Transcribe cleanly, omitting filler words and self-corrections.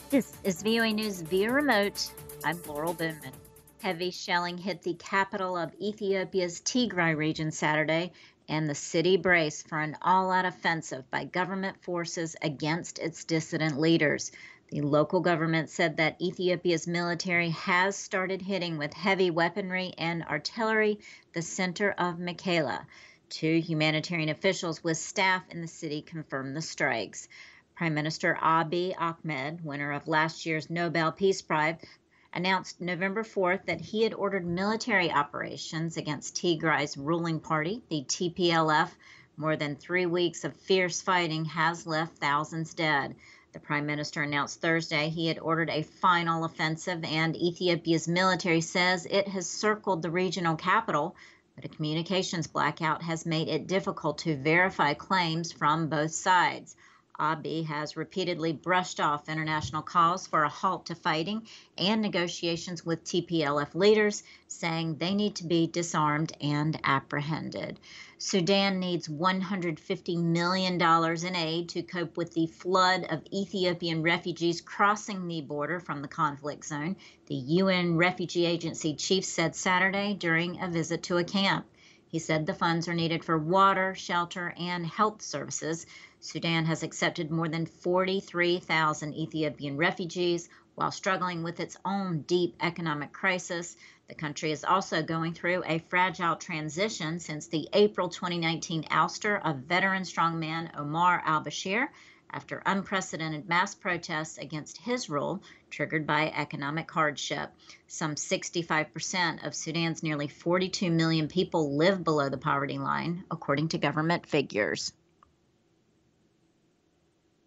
This is VOA News via remote. I'm Laurel Bowman. Heavy shelling hit the capital of Ethiopia's Tigray region Saturday, and the city braced for an all out offensive by government forces against its dissident leaders. The local government said that Ethiopia's military has started hitting with heavy weaponry and artillery the center of Mekelle. Two humanitarian officials with staff in the city confirmed the strikes. Prime Minister Abiy Ahmed, winner of last year's Nobel Peace Prize, announced November 4th that he had ordered military operations against Tigray's ruling party, the TPLF. More than 3 weeks of fierce fighting has left thousands dead. The prime minister announced Thursday he had ordered a final offensive, and Ethiopia's military says it has circled the regional capital, but a communications blackout has made it difficult to verify claims from both sides. Abiy has repeatedly brushed off international calls for a halt to fighting and negotiations with TPLF leaders, saying they need to be disarmed and apprehended. Sudan needs $150 million in aid to cope with the flood of Ethiopian refugees crossing the border from the conflict zone, the UN Refugee Agency chief said Saturday during a visit to a camp. He said the funds are needed for water, shelter, and health services. Sudan has accepted more than 43,000 Ethiopian refugees while struggling with its own deep economic crisis. The country is also going through a fragile transition since the April 2019 ouster of veteran strongman Omar al-Bashir after unprecedented mass protests against his rule triggered by economic hardship. Some 65% of Sudan's nearly 42 million people live below the poverty line, according to government figures.